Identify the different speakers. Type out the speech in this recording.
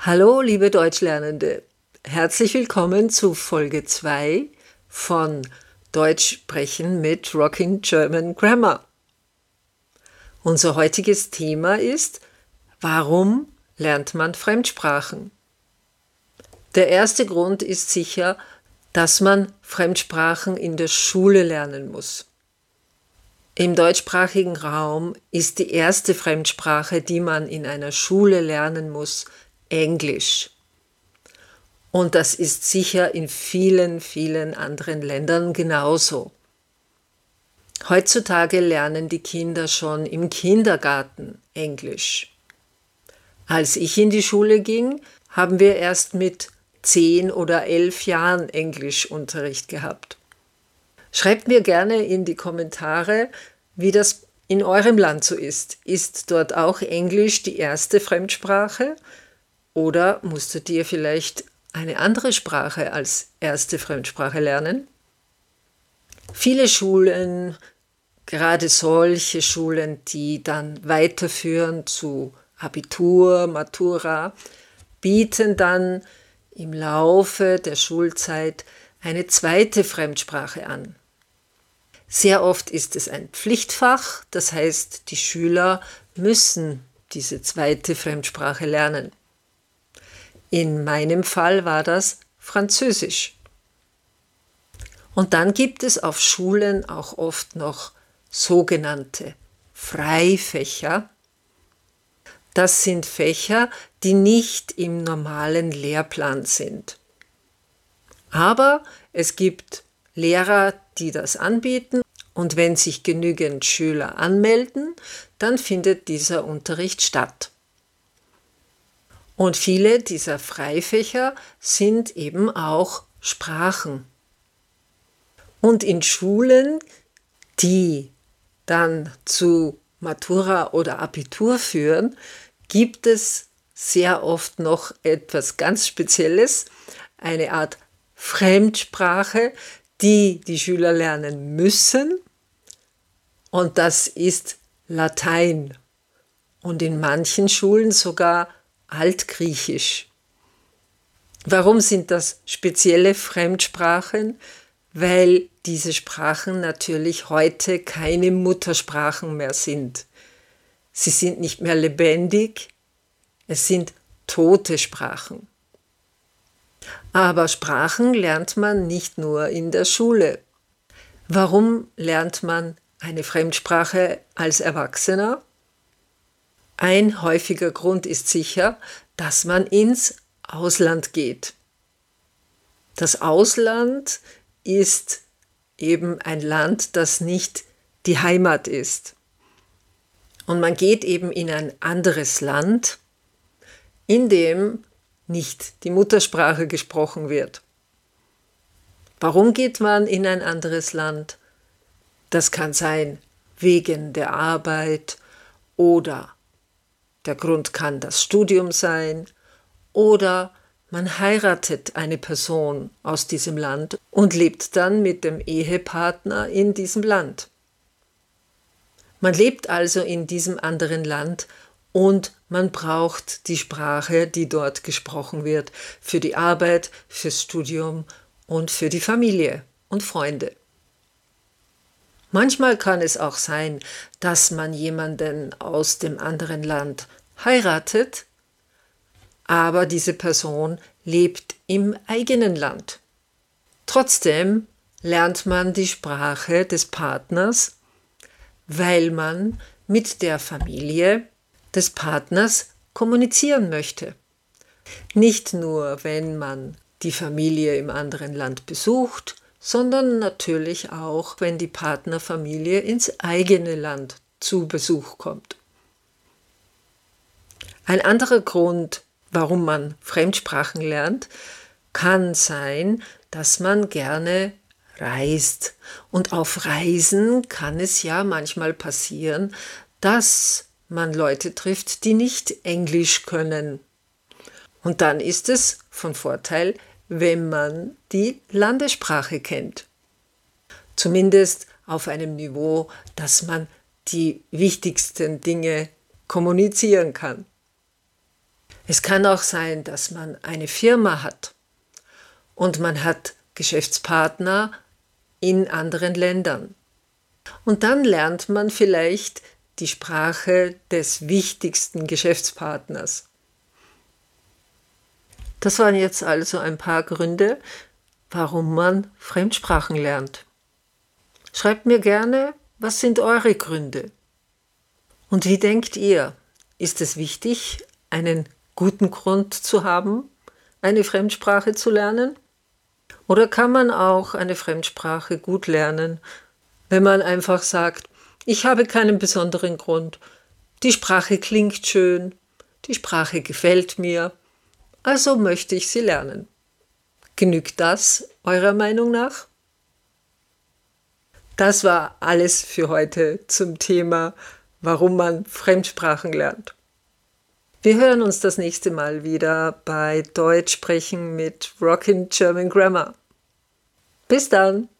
Speaker 1: Hallo, liebe Deutschlernende. Herzlich willkommen zu Folge 2 von Deutsch sprechen mit Rocking German Grammar. Unser heutiges Thema ist: Warum lernt man Fremdsprachen? Der erste Grund ist sicher, dass man Fremdsprachen in der Schule lernen muss. Im deutschsprachigen Raum ist die erste Fremdsprache, die man in einer Schule lernen muss, Englisch. Und das ist sicher in vielen, vielen anderen Ländern genauso. Heutzutage lernen die Kinder schon im Kindergarten Englisch. Als ich in die Schule ging, haben wir erst mit 10 oder 11 Jahren Englischunterricht gehabt. Schreibt mir gerne in die Kommentare, wie das in eurem Land so ist. Ist dort auch Englisch die erste Fremdsprache? Oder musstet ihr vielleicht eine andere Sprache als erste Fremdsprache lernen? Viele Schulen, gerade solche Schulen, die dann weiterführen zu Abitur, Matura, bieten dann im Laufe der Schulzeit eine zweite Fremdsprache an. Sehr oft ist es ein Pflichtfach, das heißt, die Schüler müssen diese zweite Fremdsprache lernen. In meinem Fall war das Französisch. Und dann gibt es auf Schulen auch oft noch sogenannte Freifächer. Das sind Fächer, die nicht im normalen Lehrplan sind. Aber es gibt Lehrer, die das anbieten, und wenn sich genügend Schüler anmelden, dann findet dieser Unterricht statt. Und viele dieser Freifächer sind eben auch Sprachen. Und in Schulen, die dann zu Matura oder Abitur führen, gibt es sehr oft noch etwas ganz Spezielles, eine Art Fremdsprache, die die Schüler lernen müssen. Und das ist Latein. Und in manchen Schulen sogar Altgriechisch. Warum sind das spezielle Fremdsprachen? Weil diese Sprachen natürlich heute keine Muttersprachen mehr sind. Sie sind nicht mehr lebendig, es sind tote Sprachen. Aber Sprachen lernt man nicht nur in der Schule. Warum lernt man eine Fremdsprache als Erwachsener? Ein häufiger Grund ist sicher, dass man ins Ausland geht. Das Ausland ist eben ein Land, das nicht die Heimat ist. Und man geht eben in ein anderes Land, in dem nicht die Muttersprache gesprochen wird. Warum geht man in ein anderes Land? Das kann sein wegen der Arbeit oder der Grund kann das Studium sein oder man heiratet eine Person aus diesem Land und lebt dann mit dem Ehepartner in diesem Land. Man lebt also in diesem anderen Land und man braucht die Sprache, die dort gesprochen wird, für die Arbeit, fürs Studium und für die Familie und Freunde. Manchmal kann es auch sein, dass man jemanden aus dem anderen Land heiratet, aber diese Person lebt im eigenen Land. Trotzdem lernt man die Sprache des Partners, weil man mit der Familie des Partners kommunizieren möchte. Nicht nur, wenn man die Familie im anderen Land besucht, sondern natürlich auch, wenn die Partnerfamilie ins eigene Land zu Besuch kommt. Ein anderer Grund, warum man Fremdsprachen lernt, kann sein, dass man gerne reist. Und auf Reisen kann es ja manchmal passieren, dass man Leute trifft, die nicht Englisch können. Und dann ist es von Vorteil, wenn man die Landessprache kennt. Zumindest auf einem Niveau, dass man die wichtigsten Dinge kommunizieren kann. Es kann auch sein, dass man eine Firma hat und man hat Geschäftspartner in anderen Ländern. Und dann lernt man vielleicht die Sprache des wichtigsten Geschäftspartners. Das waren jetzt also ein paar Gründe, warum man Fremdsprachen lernt. Schreibt mir gerne, was sind eure Gründe? Und wie denkt ihr? Ist es wichtig, einen guten Grund zu haben, eine Fremdsprache zu lernen? Oder kann man auch eine Fremdsprache gut lernen, wenn man einfach sagt, ich habe keinen besonderen Grund, die Sprache klingt schön, die Sprache gefällt mir, also möchte ich sie lernen. Genügt das eurer Meinung nach? Das war alles für heute zum Thema, warum man Fremdsprachen lernt. Wir hören uns das nächste Mal wieder bei Deutsch sprechen mit Rockin' German Grammar. Bis dann!